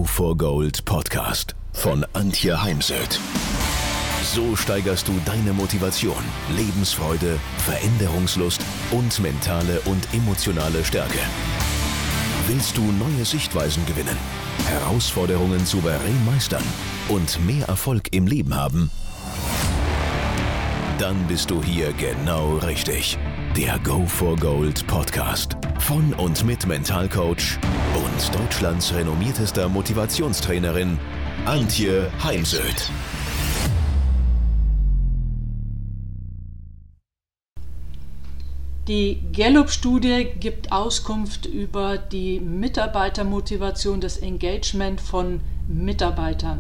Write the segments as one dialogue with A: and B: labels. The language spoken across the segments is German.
A: for Gold Podcast von Antje Heimsöth. So steigerst du deine Motivation, Lebensfreude, Veränderungslust und mentale und emotionale Stärke. Willst du neue Sichtweisen gewinnen, Herausforderungen souverän meistern und mehr Erfolg im Leben haben? Dann bist du hier genau richtig. Der Go for Gold Podcast von und mit Mentalcoach und Deutschlands renommiertester Motivationstrainerin Antje Heimsöth.
B: Die Gallup-Studie gibt Auskunft über die Mitarbeitermotivation, das Engagement von Mitarbeitern.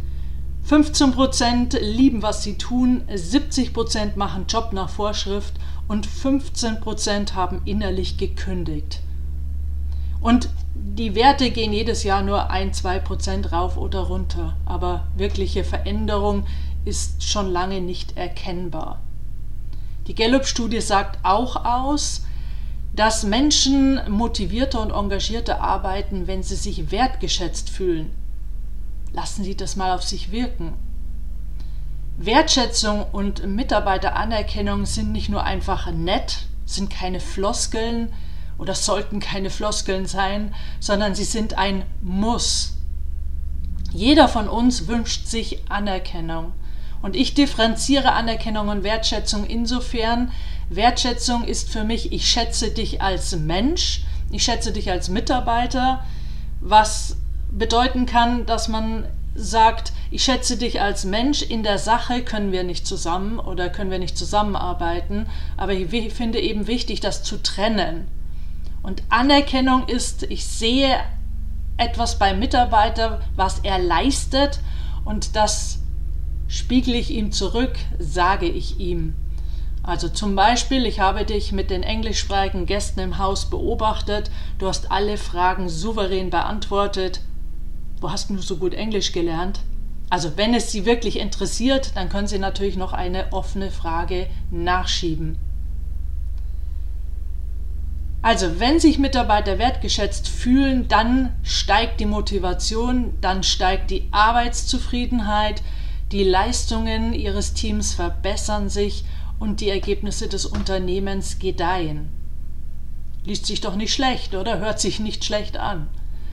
B: 15% lieben, was sie tun, 70% machen Job nach Vorschrift und 15% haben innerlich gekündigt. Und die Werte gehen jedes Jahr nur 1-2% rauf oder runter, aber wirkliche Veränderung ist schon lange nicht erkennbar. Die Gallup-Studie sagt auch aus, dass Menschen motivierter und engagierter arbeiten, wenn sie sich wertgeschätzt fühlen. Lassen Sie das mal auf sich wirken. Wertschätzung und Mitarbeiteranerkennung sind nicht nur einfach nett, sind keine Floskeln oder sollten keine Floskeln sein, sondern sie sind ein Muss. Jeder von uns wünscht sich Anerkennung. Und ich differenziere Anerkennung und Wertschätzung insofern. Wertschätzung ist für mich, ich schätze dich als Mensch, ich schätze dich als Mitarbeiter, was bedeuten kann, dass man sagt, ich schätze dich als Mensch, in der Sache können wir nicht zusammen oder können wir nicht zusammenarbeiten, aber ich finde eben wichtig, das zu trennen. Und Anerkennung ist, ich sehe etwas beim Mitarbeiter, was er leistet und das spiegle ich ihm zurück, sage ich ihm. Also zum Beispiel, ich habe dich mit den englischsprachigen Gästen im Haus beobachtet, du hast alle Fragen souverän beantwortet. Wo hast du so gut Englisch gelernt? Also wenn es Sie wirklich interessiert, dann können Sie natürlich noch eine offene Frage nachschieben. Also wenn sich Mitarbeiter wertgeschätzt fühlen, dann steigt die Motivation, dann steigt die Arbeitszufriedenheit, die Leistungen Ihres Teams verbessern sich und die Ergebnisse des Unternehmens gedeihen. Liest sich doch nicht schlecht, oder? Hört sich nicht schlecht an.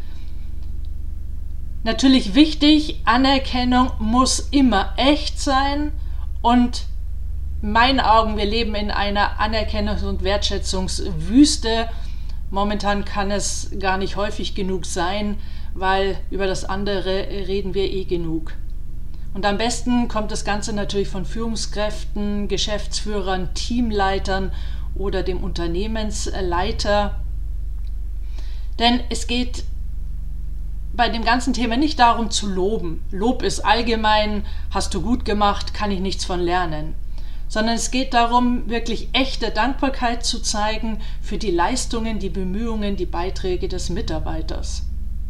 B: Natürlich wichtig, Anerkennung muss immer echt sein und in meinen Augen, wir leben in einer Anerkennungs- und Wertschätzungswüste. Momentan kann es gar nicht häufig genug sein, weil über das andere reden wir eh genug. Und am besten kommt das Ganze natürlich von Führungskräften, Geschäftsführern, Teamleitern oder dem Unternehmensleiter. Denn es geht bei dem ganzen Thema nicht darum zu loben. Lob ist allgemein, hast du gut gemacht, kann ich nichts von lernen. Sondern es geht darum, wirklich echte Dankbarkeit zu zeigen für die Leistungen, die Bemühungen, die Beiträge des Mitarbeiters.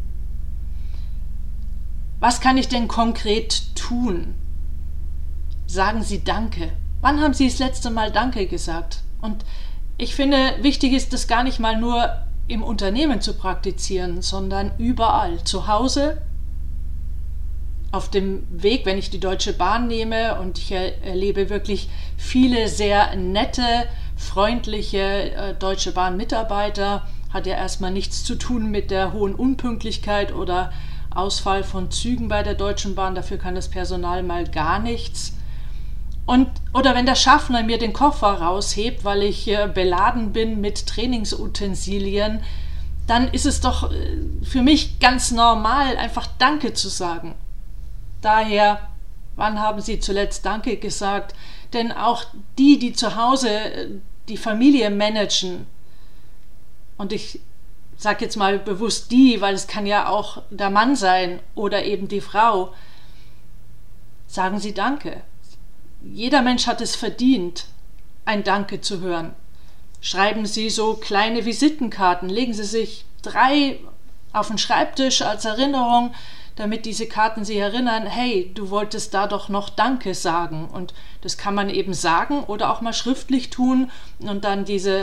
B: Was kann ich denn konkret tun? Sagen Sie Danke. Wann haben Sie das letzte Mal Danke gesagt? Und ich finde, wichtig ist das gar nicht mal nur im Unternehmen zu praktizieren, sondern überall. Zu Hause, auf dem Weg, wenn ich die Deutsche Bahn nehme und ich erlebe wirklich viele sehr nette, freundliche Deutsche Bahn-Mitarbeiter, hat ja erstmal nichts zu tun mit der hohen Unpünktlichkeit oder Ausfall von Zügen bei der Deutschen Bahn, dafür kann das Personal mal gar nichts. Oder wenn der Schaffner mir den Koffer raushebt, weil ich beladen bin mit Trainingsutensilien, dann ist es doch für mich ganz normal, einfach Danke zu sagen. Daher, wann haben Sie zuletzt Danke gesagt? Denn auch die zu Hause die Familie managen, und ich sage jetzt mal bewusst die, weil es kann ja auch der Mann sein oder eben die Frau, sagen Sie Danke. Jeder Mensch hat es verdient, ein Danke zu hören. Schreiben Sie so kleine Visitenkarten, legen Sie sich 3 auf den Schreibtisch als Erinnerung, damit diese Karten Sie erinnern, hey, du wolltest da doch noch Danke sagen. Und das kann man eben sagen oder auch mal schriftlich tun und dann diese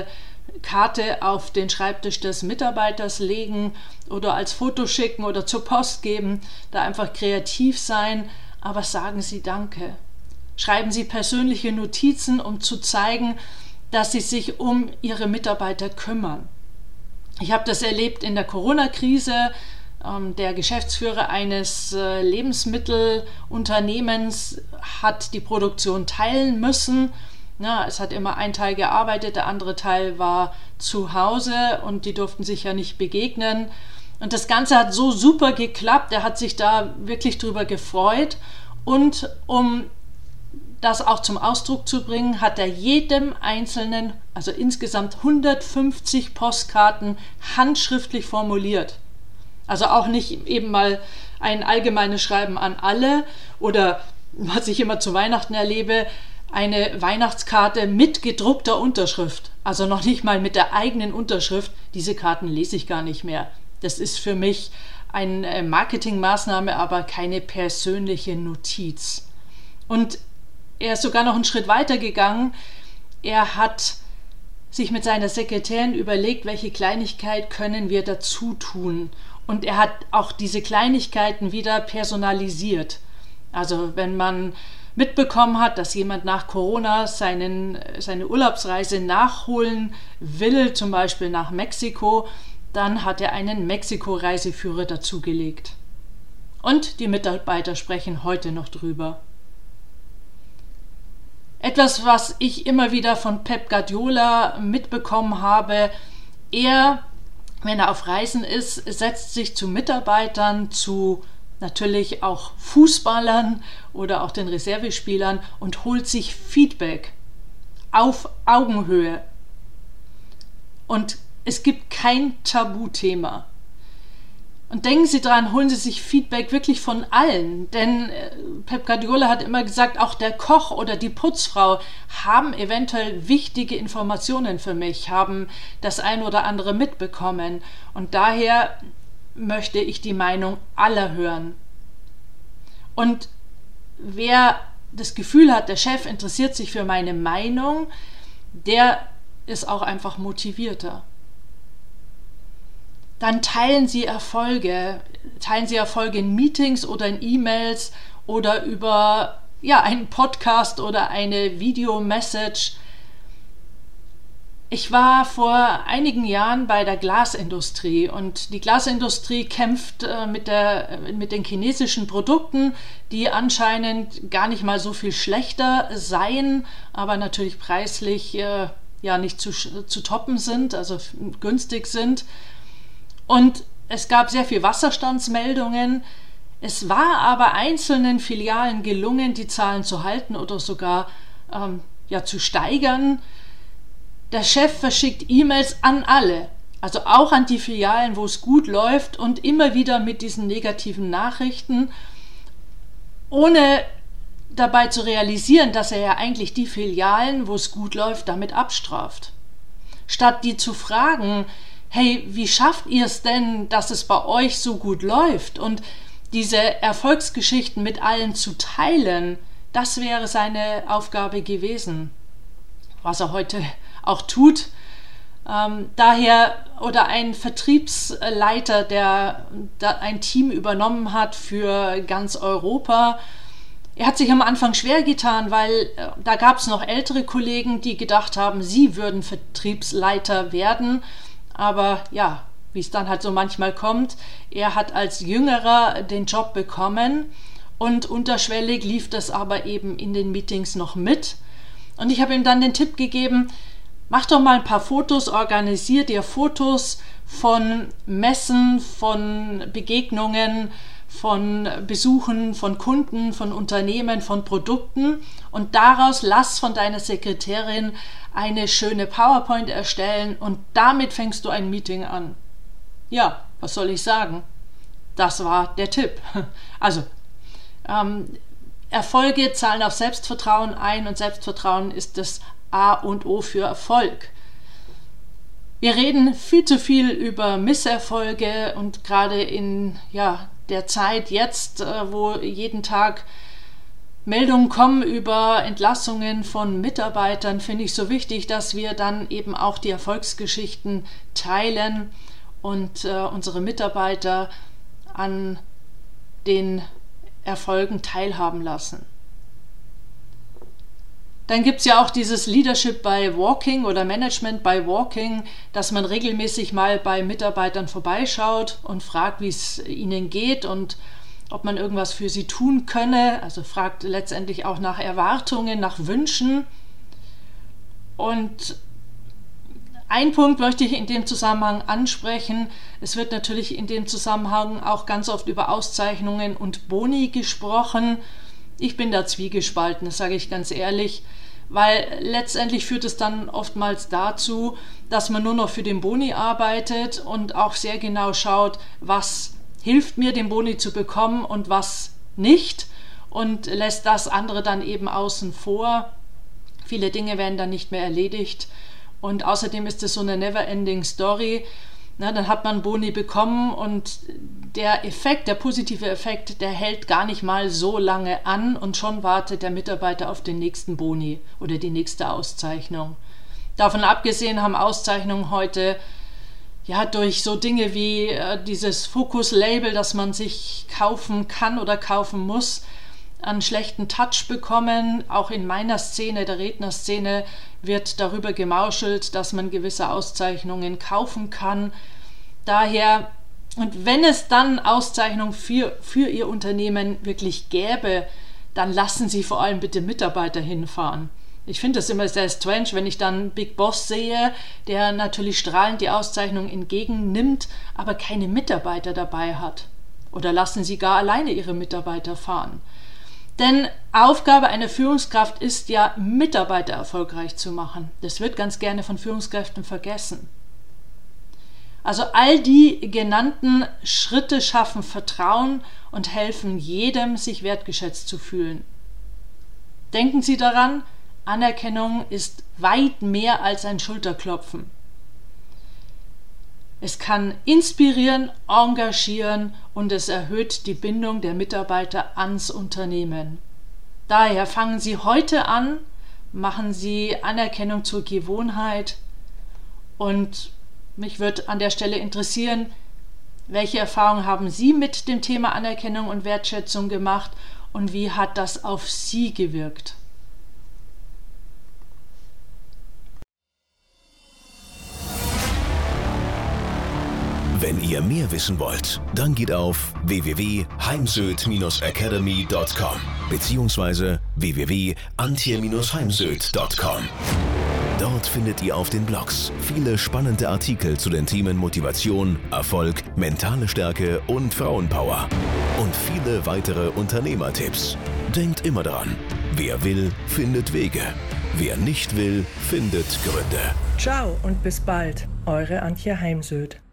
B: Karte auf den Schreibtisch des Mitarbeiters legen oder als Foto schicken oder zur Post geben, da einfach kreativ sein, aber sagen Sie Danke. Schreiben Sie persönliche Notizen, um zu zeigen, dass Sie sich um Ihre Mitarbeiter kümmern. Ich habe das erlebt in der Corona-Krise. Der Geschäftsführer eines Lebensmittelunternehmens hat die Produktion teilen müssen. Es hat immer ein Teil gearbeitet, der andere Teil war zu Hause und die durften sich ja nicht begegnen. Und das Ganze hat so super geklappt, er hat sich da wirklich drüber gefreut. Und um das auch zum Ausdruck zu bringen, hat er jedem Einzelnen, also insgesamt 150 Postkarten handschriftlich formuliert. Also auch nicht eben mal ein allgemeines Schreiben an alle oder, was ich immer zu Weihnachten erlebe, eine Weihnachtskarte mit gedruckter Unterschrift. Also noch nicht mal mit der eigenen Unterschrift. Diese Karten lese ich gar nicht mehr. Das ist für mich eine Marketingmaßnahme, aber keine persönliche Notiz. Und er ist sogar noch einen Schritt weiter gegangen. Er hat sich mit seiner Sekretärin überlegt, welche Kleinigkeit können wir dazu tun. Und er hat auch diese Kleinigkeiten wieder personalisiert. Also wenn man mitbekommen hat, dass jemand nach Corona seine Urlaubsreise nachholen will, zum Beispiel nach Mexiko, dann hat er einen Mexiko-Reiseführer dazugelegt. Und die Mitarbeiter sprechen heute noch drüber. Etwas, was ich immer wieder von Pep Guardiola mitbekommen habe, er, wenn er auf Reisen ist, setzt sich zu Mitarbeitern, zu natürlich auch Fußballern oder auch den Reservespielern und holt sich Feedback auf Augenhöhe. Und es gibt kein Tabuthema. Und denken Sie dran, holen Sie sich Feedback wirklich von allen. Denn Pep Guardiola hat immer gesagt, auch der Koch oder die Putzfrau haben eventuell wichtige Informationen für mich, haben das ein oder andere mitbekommen. Und daher möchte ich die Meinung aller hören. Und wer das Gefühl hat, der Chef interessiert sich für meine Meinung, der ist auch einfach motivierter. Dann teilen Sie Erfolge in Meetings oder in E-Mails oder über einen Podcast oder eine Videomessage. Ich war vor einigen Jahren bei der Glasindustrie und die Glasindustrie kämpft mit den chinesischen Produkten, die anscheinend gar nicht mal so viel schlechter seien, aber natürlich preislich nicht zu toppen sind, also günstig sind. Und es gab sehr viel Wasserstandsmeldungen. Es war aber einzelnen Filialen gelungen, die Zahlen zu halten oder sogar zu steigern. Der Chef verschickt E-Mails an alle, also auch an die Filialen, wo es gut läuft und immer wieder mit diesen negativen Nachrichten, ohne dabei zu realisieren, dass er ja eigentlich die Filialen, wo es gut läuft, damit abstraft. Statt die zu fragen, hey, wie schafft ihr es denn, dass es bei euch so gut läuft? Und diese Erfolgsgeschichten mit allen zu teilen, das wäre seine Aufgabe gewesen. Was er heute auch tut. Oder ein Vertriebsleiter, der ein Team übernommen hat für ganz Europa. Er hat sich am Anfang schwer getan, weil da gab es noch ältere Kollegen, die gedacht haben, sie würden Vertriebsleiter werden. Aber ja, wie es dann halt so manchmal kommt, er hat als Jüngerer den Job bekommen und unterschwellig lief das aber eben in den Meetings noch mit. Und ich habe ihm dann den Tipp gegeben, mach doch mal ein paar Fotos, organisier dir Fotos von Messen, von Begegnungen, von Besuchen, von Kunden, von Unternehmen, von Produkten und daraus lass von deiner Sekretärin eine schöne PowerPoint erstellen und damit fängst du ein Meeting an. Ja, was soll ich sagen? Das war der Tipp. Also, Erfolge zahlen auf Selbstvertrauen ein und Selbstvertrauen ist das A und O für Erfolg. Wir reden viel zu viel über Misserfolge und gerade in der Zeit jetzt, wo jeden Tag Meldungen kommen über Entlassungen von Mitarbeitern, finde ich so wichtig, dass wir dann eben auch die Erfolgsgeschichten teilen und unsere Mitarbeiter an den Erfolgen teilhaben lassen. Dann gibt es ja auch dieses Leadership by Walking oder Management by Walking, dass man regelmäßig mal bei Mitarbeitern vorbeischaut und fragt, wie es ihnen geht und ob man irgendwas für sie tun könne. Also fragt letztendlich auch nach Erwartungen, nach Wünschen. Und ein Punkt möchte ich in dem Zusammenhang ansprechen. Es wird natürlich in dem Zusammenhang auch ganz oft über Auszeichnungen und Boni gesprochen. Ich bin da zwiegespalten, das sage ich ganz ehrlich, weil letztendlich führt es dann oftmals dazu, dass man nur noch für den Boni arbeitet und auch sehr genau schaut, was hilft mir, den Boni zu bekommen und was nicht, und lässt das andere dann eben außen vor. Viele Dinge werden dann nicht mehr erledigt und außerdem ist es so eine never-ending Story. Na, dann hat man Boni bekommen und der Effekt, der positive Effekt, der hält gar nicht mal so lange an und schon wartet der Mitarbeiter auf den nächsten Boni oder die nächste Auszeichnung. Davon abgesehen haben Auszeichnungen heute ja durch so Dinge wie dieses Fokus-Label, das man sich kaufen kann oder kaufen muss, einen schlechten Touch bekommen. Auch in meiner Szene, der Rednerszene, wird darüber gemauschelt, dass man gewisse Auszeichnungen kaufen kann. Daher, und wenn es dann Auszeichnungen für Ihr Unternehmen wirklich gäbe, dann lassen Sie vor allem bitte Mitarbeiter hinfahren. Ich finde das immer sehr strange, wenn ich dann Big Boss sehe, der natürlich strahlend die Auszeichnung entgegennimmt, aber keine Mitarbeiter dabei hat. Oder lassen Sie gar alleine Ihre Mitarbeiter fahren. Denn Aufgabe einer Führungskraft ist ja, Mitarbeiter erfolgreich zu machen. Das wird ganz gerne von Führungskräften vergessen. Also all die genannten Schritte schaffen Vertrauen und helfen jedem, sich wertgeschätzt zu fühlen. Denken Sie daran, Anerkennung ist weit mehr als ein Schulterklopfen. Es kann inspirieren, engagieren und es erhöht die Bindung der Mitarbeiter ans Unternehmen. Daher fangen Sie heute an, machen Sie Anerkennung zur Gewohnheit und mich würde an der Stelle interessieren, welche Erfahrungen haben Sie mit dem Thema Anerkennung und Wertschätzung gemacht und wie hat das auf Sie gewirkt?
A: Wenn ihr mehr wissen wollt, dann geht auf www.heimsöd-academy.com bzw. www.antje-heimsöd.com. Dort findet ihr auf den Blogs viele spannende Artikel zu den Themen Motivation, Erfolg, mentale Stärke und Frauenpower. Und viele weitere Unternehmertipps. Denkt immer daran, wer will, findet Wege. Wer nicht will, findet Gründe.
C: Ciao und bis bald, eure Antje Heimsöd.